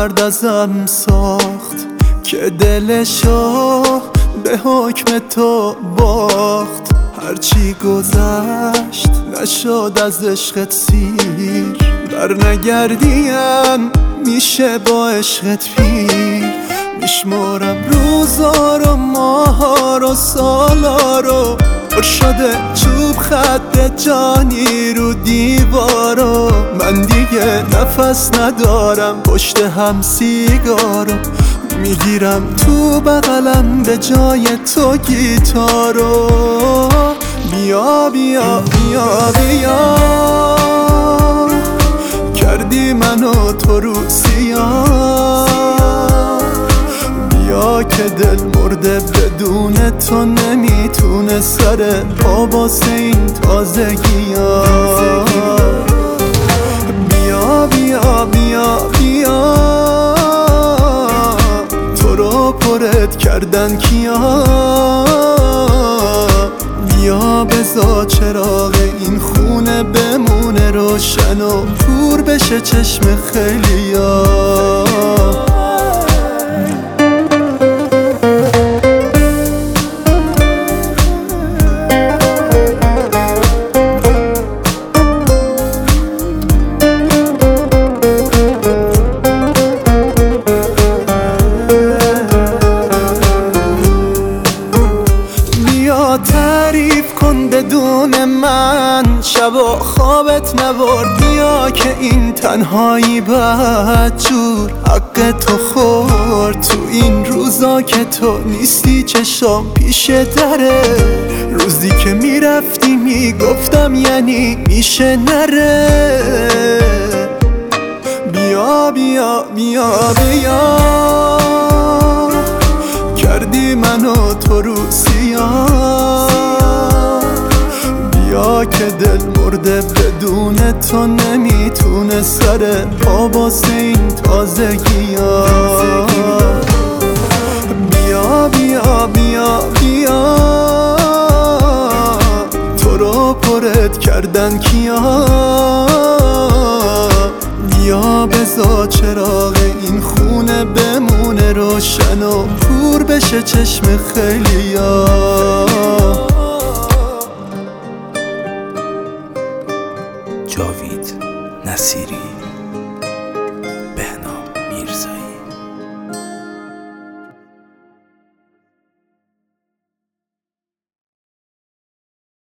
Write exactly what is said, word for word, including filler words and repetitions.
مرد ازم ساخت که دلشو به حکم تو باخت. هرچی گذشت نشد از عشقت سیر، بر نگردیم میشه با عشقت پیر. میشمارم روزا رو ماها رو سالا رو، پر شده چوب خط جانی رو دیوارو. من دیگه نفس ندارم پشت هم سیگارو، میگیرم تو بغلم به جای تو گیتارو. بیا بیا بیا بیا کردی منو تو رو سیاه. بیا که دل مرده بدون تو نمیتونه سر پا واسه این تازگی ها. بیا بیا بیا بیا تو رو پرت کردن کیا. بیا بذار چراغ این خونه بمونه روشن و پور بشه چشم خیلیا. تعریف کن بدون من شبا خوابت نبرد. بیا که این تنهایی بدجور حق تو خورد. تو این روزا که تو نیستی چشام پیش دره، روزی که میرفتی میگفتم یعنی میشه نره. بیا بیا بیا بیا کردی منو تو رو سیاه. بیا که دل مرده بدون تو نمیتونه سر پا واسه این تازگی ها. بیا بیا بیا بیا تو رو پرت کردن کیا. بیا بذار چراغ این خونه بمونه روشن و پور بشه چشم خیلیا. جاوید نصیری